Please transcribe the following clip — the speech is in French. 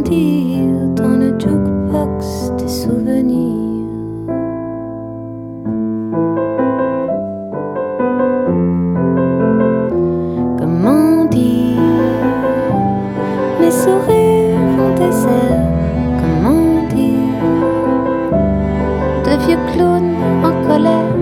dire dans le jukebox des souvenirs. Comment dire, mes sourires vont désert. Comment dire, de vieux clowns en colère.